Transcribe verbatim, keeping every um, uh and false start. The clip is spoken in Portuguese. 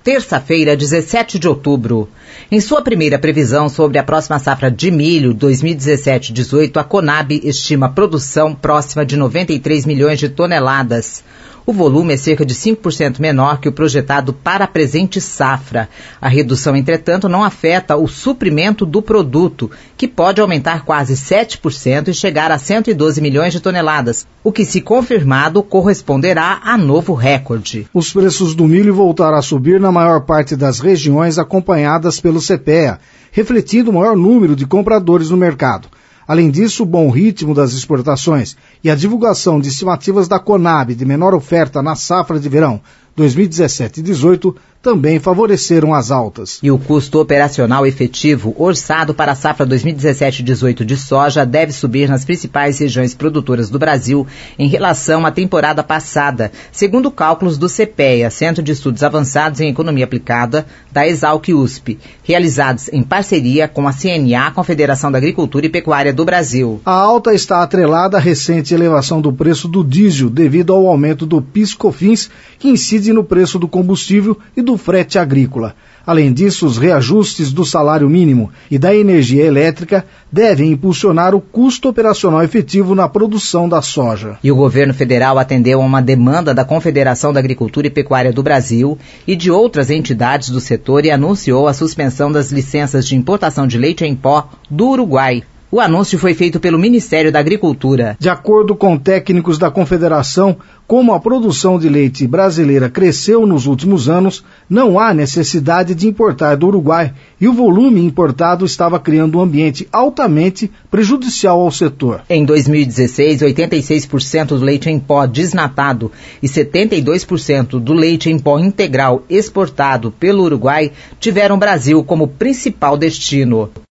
terça-feira, dezessete de outubro. Em sua primeira previsão sobre a próxima safra de milho dois mil e dezessete dezoito, a Conab estima produção próxima de noventa e três milhões de toneladas. O volume é cerca de cinco por cento menor que o projetado para a presente safra. A redução, entretanto, não afeta o suprimento do produto, que pode aumentar quase sete por cento e chegar a cento e doze milhões de toneladas, o que, se confirmado, corresponderá a novo recorde. Os preços do milho voltaram a subir na maior parte das regiões acompanhadas pelo CEPEA, refletindo o maior número de compradores no mercado. Além disso, o bom ritmo das exportações e a divulgação de estimativas da Conab de menor oferta na safra de verão dois mil e dezessete dezoito também favoreceram as altas. E o custo operacional efetivo orçado para a safra dois mil e dezessete dezoito de soja deve subir nas principais regiões produtoras do Brasil em relação à temporada passada, segundo cálculos do CEPEA, Centro de Estudos Avançados em Economia Aplicada, da Exalc-U S P, realizados em parceria com a C N A, Confederação da Agricultura e Pecuária do Brasil. A alta está atrelada à recente elevação do preço do diesel devido ao aumento do PIS/COFINS, que incide no preço do combustível e do frete agrícola. Além disso, os reajustes do salário mínimo e da energia elétrica devem impulsionar o custo operacional efetivo na produção da soja. E o governo federal atendeu a uma demanda da Confederação da Agricultura e Pecuária do Brasil e de outras entidades do setor e anunciou a suspensão das licenças de importação de leite em pó do Uruguai. O anúncio foi feito pelo Ministério da Agricultura. De acordo com técnicos da Confederação, como a produção de leite brasileira cresceu nos últimos anos, não há necessidade de importar do Uruguai e o volume importado estava criando um ambiente altamente prejudicial ao setor. Em dois mil e dezesseis, oitenta e seis por cento do leite em pó desnatado e setenta e dois por cento do leite em pó integral exportado pelo Uruguai tiveram o Brasil como principal destino.